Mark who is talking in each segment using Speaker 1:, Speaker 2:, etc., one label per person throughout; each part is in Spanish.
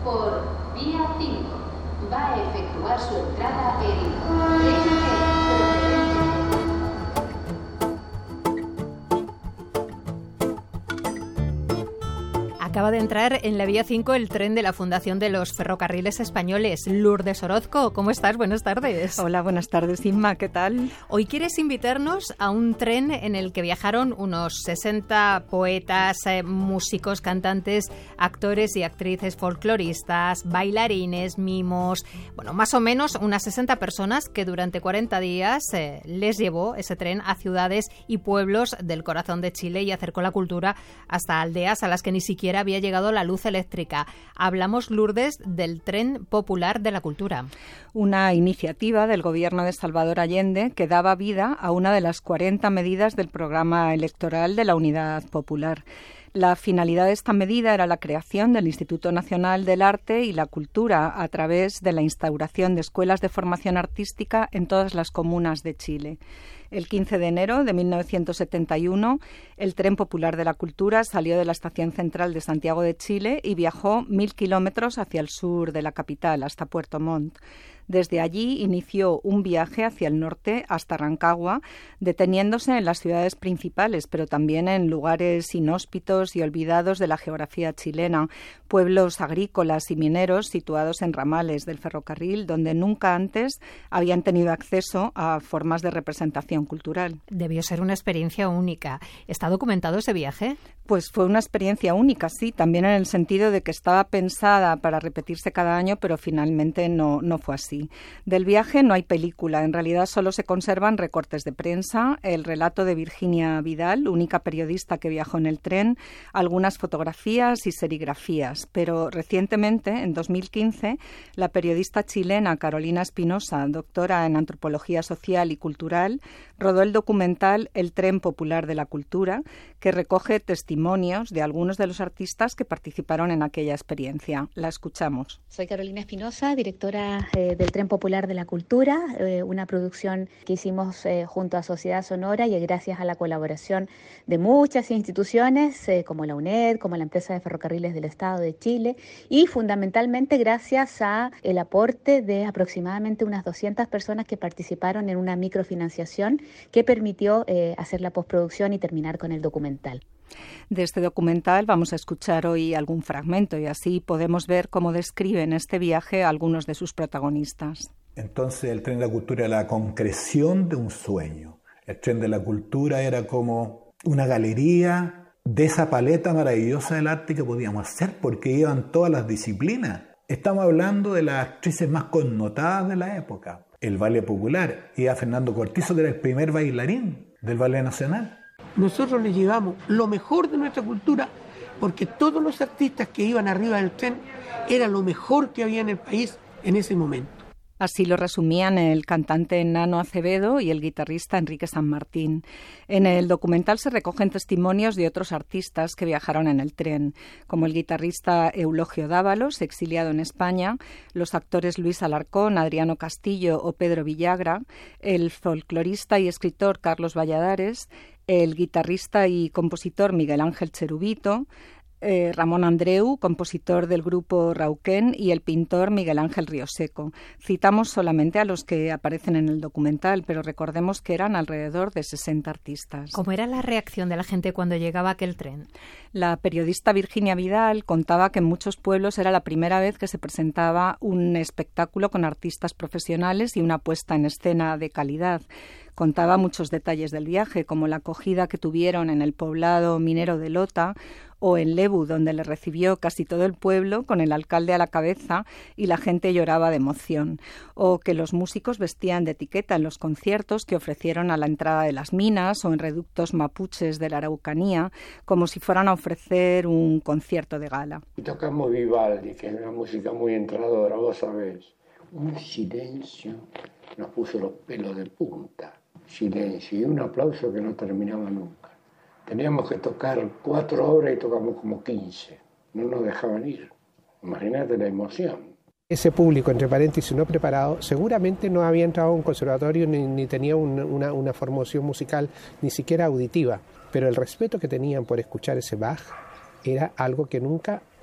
Speaker 1: Por vía 5 va a efectuar su entrada el tren procedente.
Speaker 2: Acaba de entrar en la vía 5 el tren de la Fundación de los Ferrocarriles Españoles. Lourdes Orozco, ¿cómo estás? Buenas tardes.
Speaker 3: Hola, buenas tardes, Inma, ¿qué tal?
Speaker 2: Hoy quieres invitarnos a un tren en el que viajaron unos 60 poetas, músicos, cantantes, actores y actrices folcloristas, bailarines, mimos, bueno, más o menos unas 60 personas que durante 40 días les llevó ese tren a ciudades y pueblos del corazón de Chile y acercó la cultura hasta aldeas a las que ni siquiera había llegado la luz eléctrica. Hablamos, Lourdes, del Tren Popular de la Cultura.
Speaker 3: Una iniciativa del gobierno de Salvador Allende que daba vida a una de las 40 medidas del programa electoral de la Unidad Popular. La finalidad de esta medida era la creación del Instituto Nacional del Arte y la Cultura a través de la instauración de escuelas de formación artística en todas las comunas de Chile. El 15 de enero de 1971, el Tren Popular de la Cultura salió de la Estación Central de Santiago de Chile y viajó 1.000 kilómetros hacia el sur de la capital, hasta Puerto Montt. Desde allí inició un viaje hacia el norte hasta Rancagua, deteniéndose en las ciudades principales, pero también en lugares inhóspitos y olvidados de la geografía chilena, pueblos agrícolas y mineros situados en ramales del ferrocarril, donde nunca antes habían tenido acceso a formas de representación cultural.
Speaker 2: Debió ser una experiencia única. ¿Está documentado ese viaje?
Speaker 3: Pues fue una experiencia única, sí, también en el sentido de que estaba pensada para repetirse cada año, pero finalmente no fue así. Del viaje no hay película, en realidad solo se conservan recortes de prensa, el relato de Virginia Vidal, única periodista que viajó en el tren, algunas fotografías y serigrafías, pero recientemente, en 2015, la periodista chilena Carolina Espinosa, doctora en Antropología Social y Cultural, rodó el documental El Tren Popular de la Cultura, que recoge testimonios de algunos de los artistas que participaron en aquella experiencia. La escuchamos.
Speaker 4: Soy Carolina Espinosa, directora del Tren Popular de la Cultura, una producción que hicimos junto a Sociedad Sonora y gracias a la colaboración de muchas instituciones como la UNED, como la empresa de ferrocarriles del Estado de Chile y fundamentalmente gracias a el aporte de aproximadamente unas 200 personas que participaron en una microfinanciación que permitió hacer la postproducción y terminar con el documental.
Speaker 3: De este documental vamos a escuchar hoy algún fragmento y así podemos ver cómo describen este viaje a algunos de sus protagonistas.
Speaker 5: Entonces el tren de la cultura era la concreción de un sueño. El tren de la cultura era como una galería de esa paleta maravillosa del arte que podíamos hacer porque iban todas las disciplinas. Estamos hablando de las actrices más connotadas de la época. El ballet popular, iba Fernando Cortizo, que era el primer bailarín del Ballet Nacional.
Speaker 6: Nosotros le llevamos lo mejor de nuestra cultura porque todos los artistas que iban arriba del tren era lo mejor que había en el país en ese momento.
Speaker 3: Así lo resumían el cantante Nano Acevedo y el guitarrista Enrique San Martín. En el documental se recogen testimonios de otros artistas que viajaron en el tren, como el guitarrista Eulogio Dávalos, exiliado en España, los actores Luis Alarcón, Adriano Castillo o Pedro Villagra, el folclorista y escritor Carlos Valladares, el guitarrista y compositor Miguel Ángel Cherubito, Ramón Andreu, compositor del grupo Rauquén, y el pintor Miguel Ángel Rioseco. Citamos solamente a los que aparecen en el documental, pero recordemos que eran alrededor de 60 artistas.
Speaker 2: ¿Cómo era la reacción de la gente cuando llegaba aquel tren?
Speaker 3: La periodista Virginia Vidal contaba que en muchos pueblos era la primera vez que se presentaba un espectáculo con artistas profesionales y una puesta en escena de calidad. Contaba muchos detalles del viaje, como la acogida que tuvieron en el poblado minero de Lota o en Lebu, donde le recibió casi todo el pueblo con el alcalde a la cabeza y la gente lloraba de emoción, o que los músicos vestían de etiqueta en los conciertos que ofrecieron a la entrada de las minas o en reductos mapuches de la Araucanía, como si fueran a ofrecer un concierto de gala.
Speaker 7: Tocamos Vivaldi, que es una música muy entradora, vos sabés. Un silencio nos puso los pelos de punta. Silencio y un aplauso que no terminaba nunca. Teníamos que tocar 4 horas y tocamos como 15. No nos dejaban ir. Imagínate la emoción.
Speaker 6: Ese público, entre paréntesis, no preparado, seguramente no había entrado a un conservatorio ni tenía una formación musical, ni siquiera auditiva. Pero el respeto que tenían por escuchar ese Bach era algo que nunca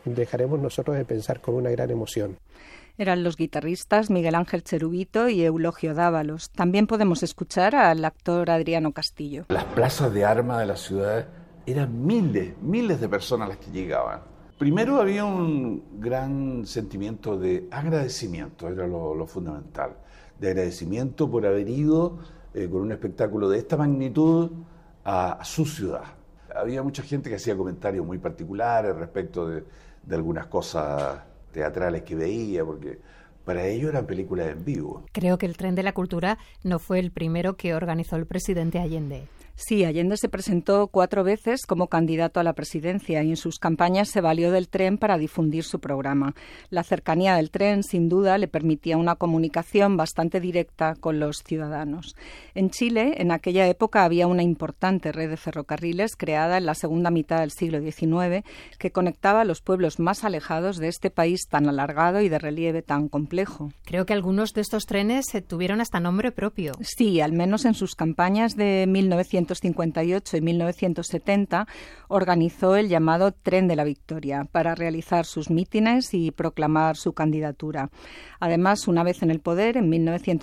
Speaker 8: dejaremos nosotros de pensar con una gran emoción.
Speaker 3: Eran los guitarristas Miguel Ángel Cherubito y Eulogio Dávalos. También podemos escuchar al actor Adriano Castillo.
Speaker 9: Las plazas de armas de la ciudad eran miles de personas las que llegaban. Primero había un gran sentimiento de agradecimiento, era lo fundamental, de agradecimiento por haber ido con un espectáculo de esta magnitud a su ciudad. Había mucha gente que hacía comentarios muy particulares respecto de algunas cosas teatrales que veía, porque para ellos eran películas en vivo.
Speaker 2: Creo que el Tren de la Cultura no fue el primero que organizó el presidente Allende.
Speaker 3: Sí, Allende se presentó 4 veces como candidato a la presidencia y en sus campañas se valió del tren para difundir su programa. La cercanía del tren, sin duda, le permitía una comunicación bastante directa con los ciudadanos. En Chile, en aquella época, había una importante red de ferrocarriles creada en la segunda mitad del siglo XIX que conectaba a los pueblos más alejados de este país tan alargado y de relieve tan complejo.
Speaker 2: Creo que algunos de estos trenes tuvieron hasta nombre propio.
Speaker 3: Sí, al menos en sus campañas de 1958 y 1970 organizó el llamado Tren de la Victoria para realizar sus mítines y proclamar su candidatura. Además, una vez en el poder, en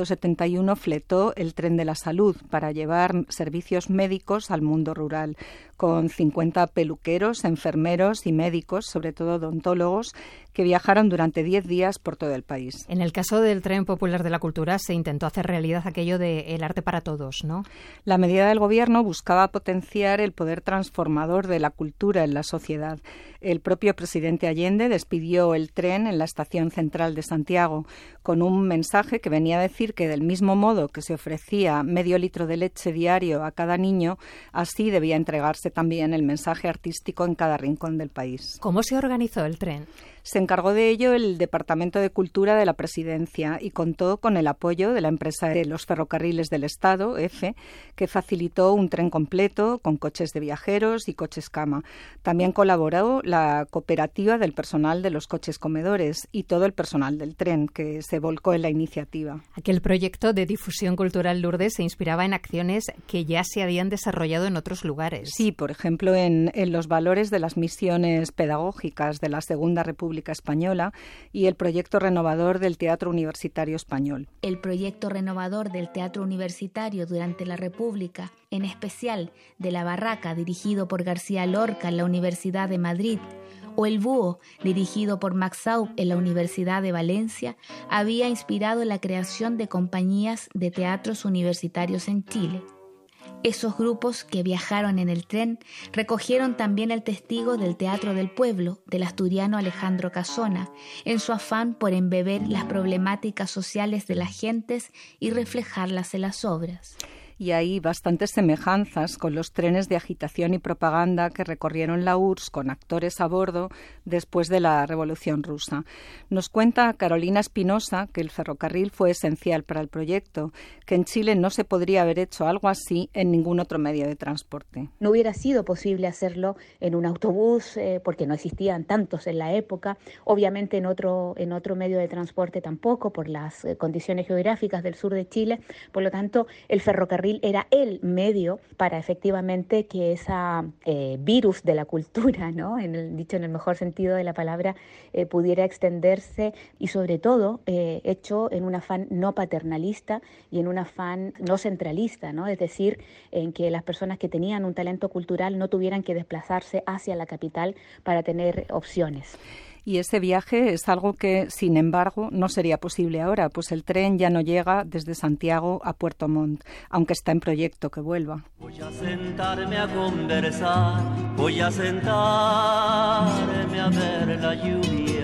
Speaker 3: 1971 fletó el Tren de la Salud para llevar servicios médicos al mundo rural, con 50 peluqueros, enfermeros y médicos, sobre todo odontólogos, que viajaron durante 10 días por todo el país.
Speaker 2: En el caso del Tren Popular de la Cultura se intentó hacer realidad aquello de el arte para todos, ¿no?
Speaker 3: La medida del gobierno buscaba potenciar el poder transformador de la cultura en la sociedad. El propio presidente Allende despidió el tren en la estación central de Santiago con un mensaje que venía a decir que del mismo modo que se ofrecía medio litro de leche diario a cada niño, así debía entregarse también el mensaje artístico en cada rincón del país.
Speaker 2: ¿Cómo se organizó el tren?
Speaker 3: Se encargó de ello el Departamento de Cultura de la Presidencia y contó con el apoyo de la empresa de los ferrocarriles del Estado, EFE, que facilitó un tren completo con coches de viajeros y coches cama. También colaboró la cooperativa del personal de los coches comedores y todo el personal del tren, que se volcó en la iniciativa.
Speaker 2: Aquel proyecto de difusión cultural Lourdes se inspiraba en acciones que ya se habían desarrollado en otros lugares.
Speaker 3: Sí, por ejemplo, en los valores de las misiones pedagógicas de la Segunda República Española y el proyecto renovador del Teatro Universitario Español.
Speaker 10: El proyecto renovador del Teatro Universitario durante la República, en especial de La Barraca, dirigido por García Lorca en la Universidad de Madrid, o El Búho, dirigido por Max Aub en la Universidad de Valencia, había inspirado la creación de compañías de teatros universitarios en Chile. Esos grupos que viajaron en el tren recogieron también el testigo del Teatro del Pueblo, del asturiano Alejandro Casona, en su afán por embeber las problemáticas sociales de las gentes y reflejarlas en las obras.
Speaker 3: Y hay bastantes semejanzas con los trenes de agitación y propaganda que recorrieron la URSS con actores a bordo después de la Revolución Rusa. Nos cuenta Carolina Espinosa que el ferrocarril fue esencial para el proyecto, que en Chile no se podría haber hecho algo así en ningún otro medio de transporte.
Speaker 4: No hubiera sido posible hacerlo en un autobús porque no existían tantos en la época, obviamente en otro medio de transporte tampoco por las condiciones geográficas del sur de Chile, por lo tanto el ferrocarril era el medio para efectivamente que esa virus de la cultura, ¿no? Dicho en el mejor sentido de la palabra, pudiera extenderse y sobre todo hecho en un afán no paternalista y en un afán no centralista, ¿no? Es decir, en que las personas que tenían un talento cultural no tuvieran que desplazarse hacia la capital para tener opciones.
Speaker 3: Y ese viaje es algo que, sin embargo, no sería posible ahora, pues el tren ya no llega desde Santiago a Puerto Montt, aunque está en proyecto que vuelva.
Speaker 11: Voy a sentarme a conversar, voy a sentarme a ver la lluvia.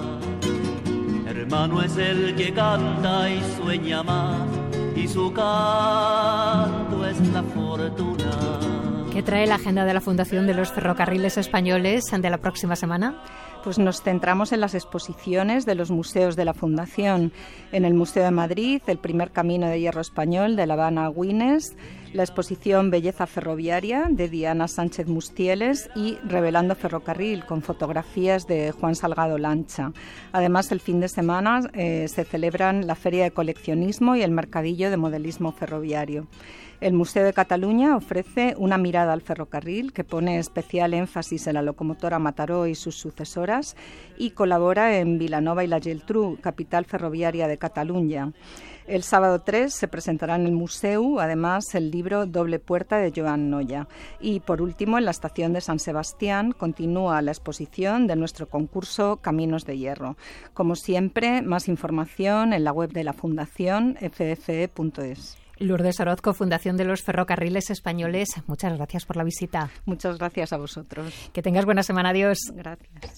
Speaker 11: Hermano es el que canta y sueña más, y su canto es la fortuna.
Speaker 2: ¿Qué trae la agenda de la Fundación de los Ferrocarriles Españoles de la próxima semana?
Speaker 3: Pues nos centramos en las exposiciones de los museos de la Fundación. En el Museo de Madrid, el primer camino de hierro español de La Habana a Güines, la exposición Belleza Ferroviaria de Diana Sánchez Mustieles y Revelando Ferrocarril, con fotografías de Juan Salgado Lancha. Además, el fin de semana se celebran la Feria de Coleccionismo y el Mercadillo de Modelismo Ferroviario. El Museo de Cataluña ofrece una mirada al ferrocarril que pone especial énfasis en la locomotora Mataró y sus sucesoras, horas, y colabora en Vilanova y la Geltrú, capital ferroviaria de Cataluña. El sábado 3 se presentará en el Museu, además, el libro Doble Puerta de Joan Noya. Y, por último, en la estación de San Sebastián continúa la exposición de nuestro concurso Caminos de Hierro. Como siempre, más información en la web de la Fundación ffe.es.
Speaker 2: Lourdes Orozco, Fundación de los Ferrocarriles Españoles, muchas gracias por la visita.
Speaker 3: Muchas gracias a vosotros.
Speaker 2: Que tengas buena semana. Adiós.
Speaker 3: Gracias.